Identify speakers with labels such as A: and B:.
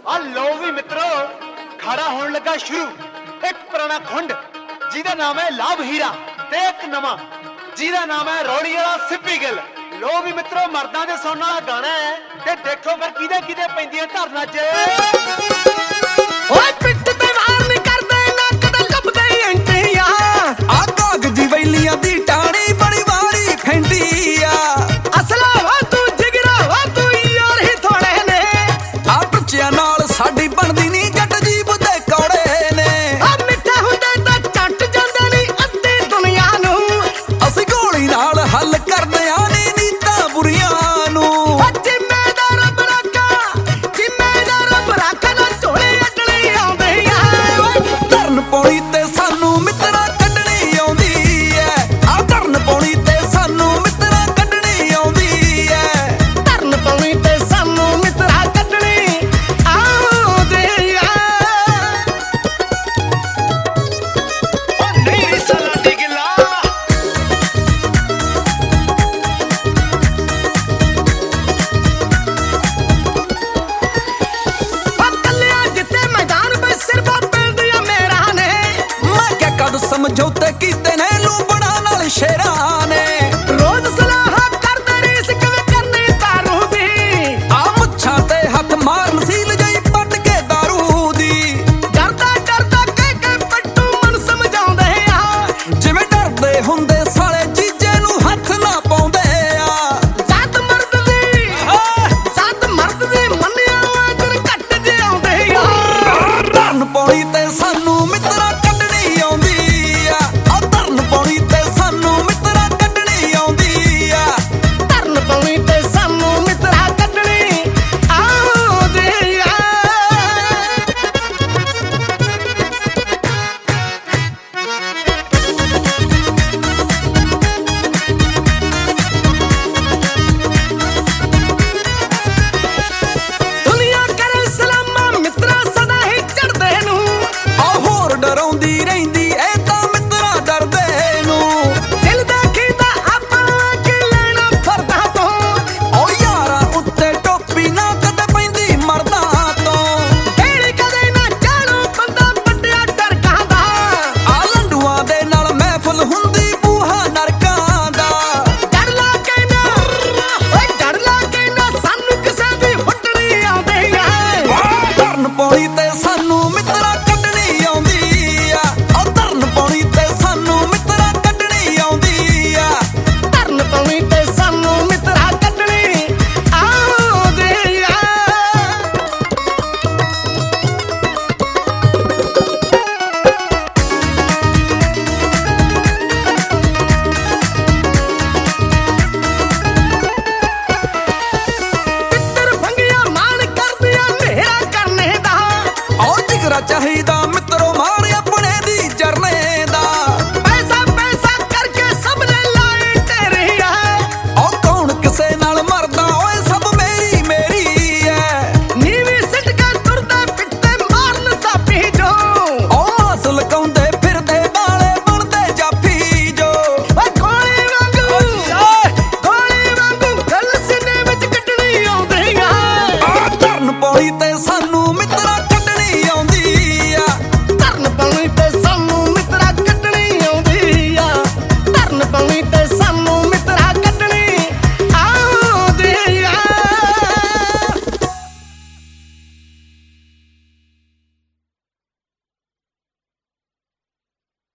A: ਆ ਲੋ ਵੀ ਮਿੱਤਰੋ ਖੜਾ ਹੋਣ ਲੱਗਾ ਸ਼ੁਰੂ ਇੱਕ ਪੁਰਾਣਾ ਖੁੰਡ ਜਿਹਦਾ ਨਾਮ ਹੈ ਲਾਭ ਹੀਰਾ ਤੇ ਇੱਕ ਨਵਾਂ ਜਿਹਦਾ ਨਾਮ ਹੈ ਰੌੜੀ ਵਾਲਾ ਸਿੱਪੀ ਗਿੱਲ। ਲੋ ਵੀ ਮਿੱਤਰੋ ਮਰਦਾਂ ਦੇ ਸੁਣਨ ਵਾਲਾ ਗਾਣਾ ਹੈ ਤੇ ਦੇਖੋ ਫਿਰ ਕਿਹਦੇ ਕਿਹਦੇ ਪੈਂਦੀਆਂ ਧਰਨਾ 'ਚ।
B: ਓਏ ਪਿੱਟ ਤੇ ਵਾਰ ਨਹੀਂ ਕਰਦੇ ਨਾ ਕਦੇ ਲੱਭਦੇ ਐਂਟੀਆਂ ਆ ਕਾਗਜ਼ੀ ਵੈਲੀਆਂ ਦੀ ਟਾਣੀ ਬੜੀ ਵਾਰੀ ਖੈਂਦੀ ਆ ਅਸਲਾ ਵਾ ਤੂੰ ਜਿਗਰਾ ਵਾ ਤੂੰ ਯਾਰ ਹੀ ਥੋੜੇ ਨੇ ਆ ਬੱਚਿਆਂ ਨਾਲ ਸਾਡੀ ਬਣਦੀ ਨਹੀਂ ਜੱਟ ਜੀਬ ਦੇ ਕੌੜੇ ਨੇ ਆ ਮਿੱਠਾ ਹੁੰਦੇ ਤਾਂ ਚੱਟ ਜਾਂਦੇ ਨਹੀਂ ਅੱਧੀ ਦੁਨੀਆ ਨੂੰ ਅਸੀਂ ਗੋਲੀ ਨਾਲ ਹੱਲ ਕਰਦੇ ਆ ਨੀ ਨੀਤਾਂ ਬੁਰੀਆਂ ਨੂੰ ਜ਼ਿੰਮੇਦਾਰ ਰੱਬ ਰਾਖਾ ਨਾ ਝੋਲੇ ਅੱਡਣੇ ਆਉਂਦੇ ਆ ਧਰਨ ਪੌੜੀ ਤੇ ਸਾਨੂੰ ਮਿੱਤਰਾਂ ਕੱਢਣੀ ਆਉਂਦੀ ਐ ਆ ਧਰਨ ਪੌੜੀ ਤੇ ਸਾਨੂੰ ਮਿੱਤਰਾਂ ਕੱਢਣੀ ਆਉਂਦੀ ਐ ਧਰਨ ਪੌੜੀ ਤੇ ਸਾਨੂੰ ਮਿੱਤਰਾਂ ਕੱਢਣੀ ਆਉਂਦੀ ਐ।
A: ਓ ਨਹੀਂ ਸਲਾਡੀ ਗਿੱਲਾ
B: ਸਮਝੌਤੇ ਕੀਤੇ ਨੇ ਲੂਬਣਾ ਨਾਲ ਸ਼ੇਰਾਂ ਨੇ ਰੋਜ਼ ਸਲਾਹਾਂ ਕਰਦੇ ਰੀਸ ਕਿਵੇਂ ਕਰਨੀ ਤਾਰੂ ਦੀ ਆ ਮੁੱਛਾਂ ਤੇ ਹੱਥ ਮਾਰਨ ਸੀਲ ਜਈ ਪੱਟ ਕੇ ਦਾਰੂ ਦੀ ਡਰਦਾ ਡਰਦਾ ਕਹਿ ਪੱਟੂ ਮਨ ਸਮਝਾਉਂਦੇ ਆ ਜਿਵੇਂ ਡਰਦੇ ਹੁੰਦੇ ਸਾਲੇ ਜੀਜੇ ਨੂੰ ਹੱਥ ਨਾ ਪਾਉਂਦੇ ਆ ਸੱਤ ਮਰਦ ਦੀ ਮੰਨਿਆ ਦਿਨ ਘੱਟ ਜੇ ਆਉਂਦੇ ਆ ਧਰਨ ਪੌੜੀ ਤੇ ਸਾਨੂੰ ਮਿੱਤਰਾਂ ਕੱਢਣੀ ਆਉਂਦੀ ਡਰਾਉਂਦੀ ਰਹਿੰਦੀ ਐ ਤਾਂ ਮਿੱਤਰਾਂ ਡਰਦੇ ਨੂੰ ਦਿਲ ਦੇਖੀਦਾ ਆਪਾਂ ਕਿ ਲੈਣਾ ਫਰਦਾਂ ਤੋਂ ਓ ਯਾਰਾਂ ਉੱਤੇ ਟੋਪੀ ਨਾ ਕਦੇ ਪੈਂਦੀ ਮਰਦਾਂ ਤੋਂ ਢੇੜੀ ਕਦੇ ਨਾ ਚਾਲੂ ਬੰਦਾ ਵੱਡਿਆ ਡਰਕਾਂ ਦਾ ਆ ਲੰਡੂਆਂ ਦੇ ਨਾਲ ਮਹਿਫਲ ਹੁੰਦੀ ਬੂਹਾ ਨਰਕਾਂ ਦਾ ਡਰ ਲਾ ਕੇ ਨਾ ਸਾਨੂੰ ਕਿਸੇ ਦੀ ਫੁੱਟਣੀ ਆਉਂਦੀ ਐ ਧਰਨ ਪੌੜੀ ਤੇ ਸਾਨੂੰ ਮਿੱਤਰਾਂ ਕੱਢਣੀ ਆਉਂਦੀ ਚਾਹੀਦਾ ਮਿੱਤਰੋ ਮਾਰ ਆਪਣੇ ਦੀ ਜਰਨੇ ਦਾ ਪੈਸਾ ਕਰਕੇ ਸਭ ਨੇ ਲਾਏ ਤੇਰੀ ਐ ਉਹ ਕੌਣ ਕਿਸੇ ਨਾਲ ਮਰਦਾ ਓਏ ਸਭ ਮੇਰੀ ਐ ਨੀਵੀਂ ਸਿੱਟ ਕੇ ਤੁਰਦਾ ਪਿੱਟੇ ਮਾਰਨ ਤਾਪੀ ਜੋ ਉਹ ਮਾਸ ਲਕਾਉਂਦੇ ਫਿਰਦੇ ਬਾਲੇ ਬਣਦੇ ਜਾਫੀ ਜੋ ਓਏ ਗੋਲੀ ਵਾਂਗੂ ਗੱਲ ਸੀਨੇ ਵਿੱਚ ਕੱਢਣੀ ਆਉਂਦੀ ਐ ਧਰਨ ਪੌੜੀ ਤੇ